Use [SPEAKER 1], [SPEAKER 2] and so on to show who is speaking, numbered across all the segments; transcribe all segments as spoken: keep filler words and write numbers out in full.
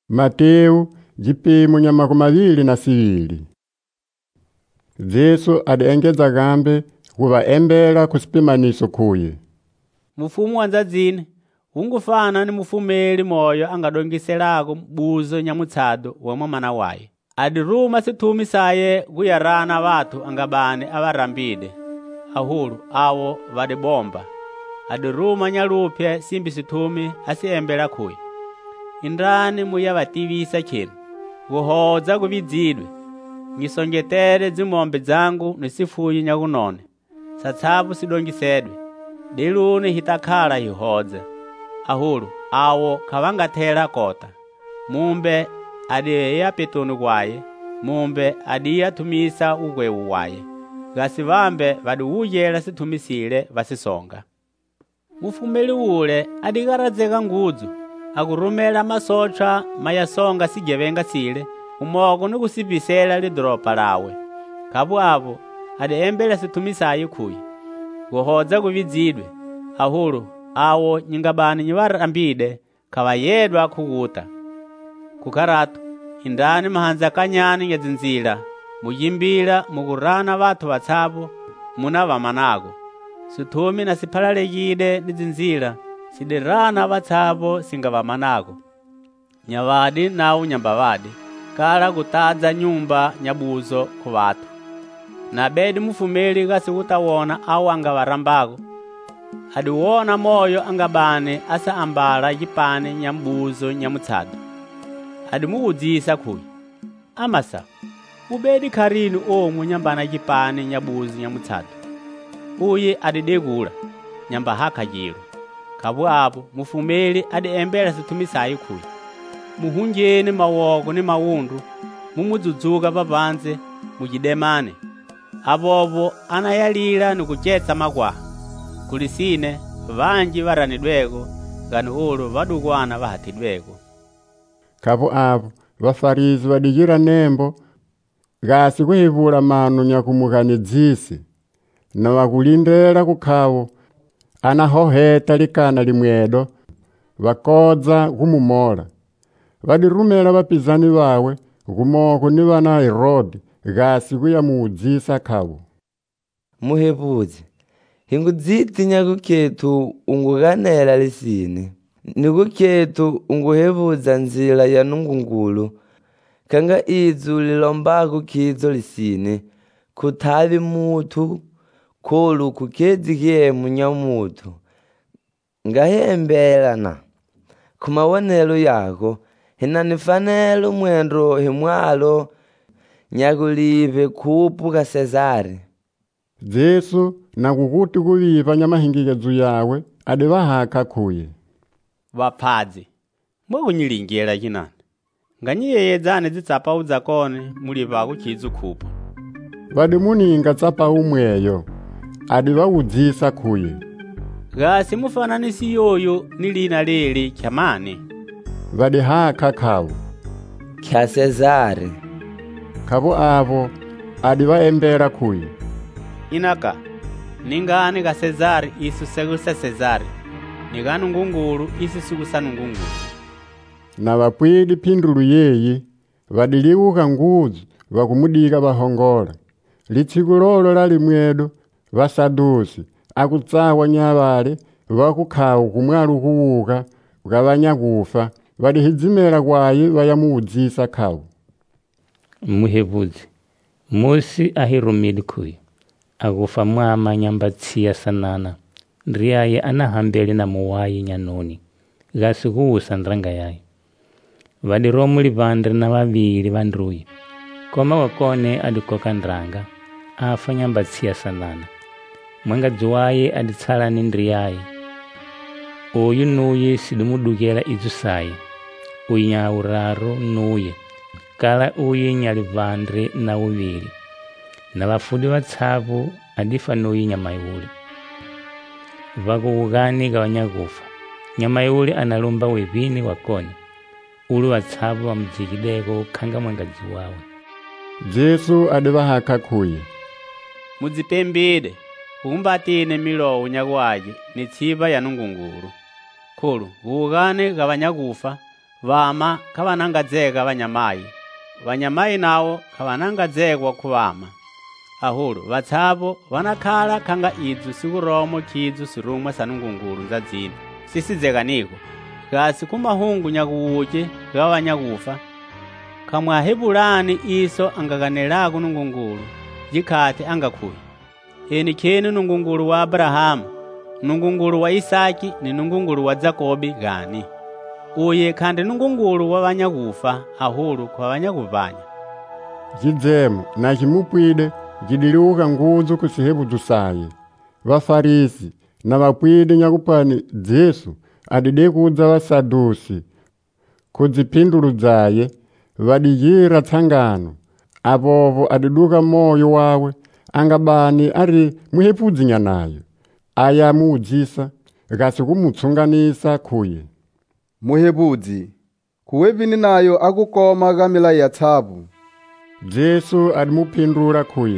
[SPEAKER 1] Mateu jipimo nya makumavili na sivili. Yesu adiengeza gambe kuvaembela kusipimaniso kuye.
[SPEAKER 2] Mufumu wanzazine ungufana ni mufumeli moyo angadongiselako buzo nyamutsado wamwe mana waye. Adiruma situmi saye kuyarana watu angabane avarambide ahulu awo vadibomba. Adiruma nyalupye simbi situmi asiembela kuye. Indani muyabativisa chino guhoza kubizidwe ngisongetere zimombe zangu nisifuyi nyakunone satsabu sidongisedwe diluni hitakhala hihoze ahulu awo kavangatela kota mumbe adiya petunu kwaye mumbe adiya tumisa ugwewu waye gasivambe vadiwujela situmisile vasisonga. Mufumeli ule adigarazeka nguzu akurumela masocha mayasonga sigevenga sile umoko nukusibisela lidropa lawe kabu abo adiembela situmisaye kuye guhoza kubizidwe ahulu awo nyingabani nyivarambide kawayedwa kuguta kukaratu indani mahanza kanyani ngezinzila muyimbila mugurana watu watsabo muna vamanago situmi na sipalalegide nizinzila sidirana watsabo singavamanago nyavadi nau nyambavadi kala kutaza nyumba nyabuzo ku watu na bedi mufumeli gasi utawona au angavarambako adiwona moyo angabane asa ambala jipane nyambuzo nyamutsado adimuuzisa kuyi amasa ubedi karini omwe nyambana jipane nyabuzo nyamutsado uye adidegula nyamba haka jiro kabu abo mufumeli adiembela situmisaye kuyi muhunjeni mawoko ni mawundu mumudzuzuka vavanze mujidemane avovo anayalila nukuchetsa magwa kulisine vanji varanidweko gani ulu vadukwana vahatidweko.
[SPEAKER 1] Kapo avo vafarizi vadijira nembo gasi kuhivula manu nyakumukanizisi na wakulindela kukhawo anahoheta likana limwedo vakodza kumumola vadirumela vapizani vawe kumoko ni vana Herodi gasi kuyamuuzisa khawo.
[SPEAKER 3] Muhebuzi hingudziti nyakuketu unguganela lisine nikuketu unguhebuza nzila ya nungungulu kanga izu lilombako kizo lisine kutavi mutu kolu kukedzikie munyamutu ngahembelana kumawonelo yako hinanifanelo mwendo himwalo nyakulive kupu ka Sezari.
[SPEAKER 1] Yesu na kukuti kuviva nyamahingigezu yawe adivahaka kuye.
[SPEAKER 2] Vapadzi mwakunyilingela chinani nganyiyeyedzane zitsapa udzakone muliva kuchizu kupo
[SPEAKER 1] vadimuninga tsapa umweyo adivaudzisa kuye
[SPEAKER 2] gasi mufananisi yoyo ni lina leli chamani
[SPEAKER 1] vadihaka khawo
[SPEAKER 3] kya Sezari.
[SPEAKER 1] Kabo avo adivaembela kuye
[SPEAKER 2] inaka ningani ka Sezari isu segusa Sezari niganu ngungulu isi sugusa ngungulu
[SPEAKER 1] na vapwidi pindulu yeyi vadiliuka nguzu vakumudika vahongola litsiku lolo lali mwedo vasadusi akutsawa nyavale vakukhawo kumwalu kuwuka kukavanyakufa vadihizimela kwaye vayamuudzisa khawo.
[SPEAKER 4] Muhebuzi Mosi ahirumili kuyi akufa mwama nyambatsiya sanana ndriyaye anahambele na muwayi nyanoni gasi kuusa ndranga yaye vadiromuli vandri na vavili vandruyi koma wakone adikoka ndranga afa nyambatsiya sanana mwangadzi waye aditsala ni ndriyaye uyu nuye sidimudukela izu saye uyu nyauraro nuye kala uye nyalivandre na uvili na vafudi vatsavu adifa nuye nyamayuli vakuugani gawanyakufa nyamayuli analumba wevini wakone ulu vatsavu vamujikideko khanga mwangadzi wawe.
[SPEAKER 1] Yesu adivahaka kuye
[SPEAKER 2] mudzipembide kumbatine milowu nyakwaje ni tsiva ya nungungulu khulu kuugani gawanyakufa vama kavanangadzeka vanyamayi, vanyamayi nawo kavanangadzekwa kuvama. Ahulu vatsavo vanakhala khanga idzu sikuromo khidzu sirumwa sa nungungulu nza dzina sisizekaniko kasi kumahungu nyakuuche gawa nyakufa kamwahebulani iso angakanelako nungungulu jikhati angakhuyi. Eni khenu nungungulu wa Abrahamu, nungungulu wa Isaki ni nungungulu wa Jakobi gani. Uye khandi nungungulu wa vanyakufa ahulu kwa vanyakuvanya.
[SPEAKER 1] Jidzemu na chimupwide jidiliuka nguzu kusihebudu saye. Vafarisi na vapwide nyakupani Jesu adide kudza vasadusi kudzipindulu dzaye vadijira tsangano. Avovo adiduka moyo wawe angabani ari muhepudzinya nayo. Aya muujisa gasi kumutsunganisa kuye.
[SPEAKER 5] Muhebudzi kuwevini nayo akukoma gamila ya tsabu.
[SPEAKER 1] Jesu adimupindura kuye.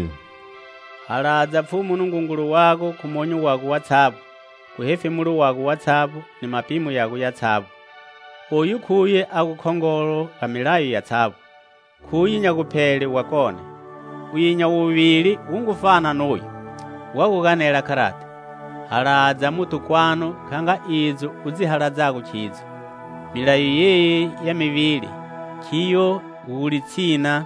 [SPEAKER 2] Haladza pfumu nungungulu wako kumonyo wako wa tsabu, kuhefe mulu wako wa tsabu ni mapimu yako ya tsabu. Uyu kuye akukhongolo kamilayo ya tsabu, kuyi nyakupele wakone. Uyinya uvili ungufana nuyu, wakukanela karate. Haladza mutu kwano khanga idzo uzihaladzako chidzo. Milayo yeye ya mivili, kiyo uli tsina,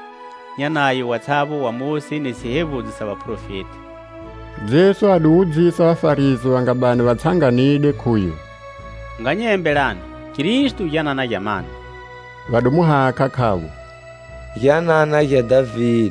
[SPEAKER 2] nyanayo watsabu wa Mose ni sihebudu sa vaprofeti.
[SPEAKER 1] Jesu aduudzisa vafarisi vangabani vatsanganide kuye.
[SPEAKER 2] Nganyembelani, Kristu yanana jamani.
[SPEAKER 1] Vadumuhaka khavu.
[SPEAKER 3] Yanana ya David.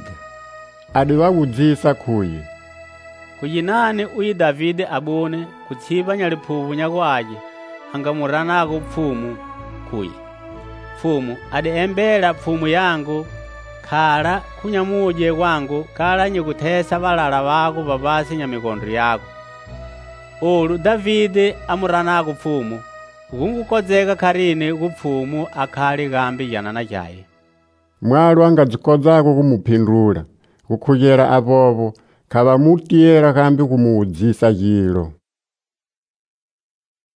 [SPEAKER 1] Adivaudzisa kuye.
[SPEAKER 2] Kuyinani uyi David abone kutsiba nyaliphuvu nyakwaje angamuranako pfumu kuye. Pfumu adi embela pfumu yangu khala kunyamuje wangu kala nyikuthesa valala vako vavasi nyamikondo yako. Ulu David amuranako pfumu kungukodzeka kharini kupfumu akhali gambi yanana jaye.
[SPEAKER 1] Mwalu angadzikozako kumupindula kukhuyera avovo kavamutiyera kambi kumuudzisa yilo.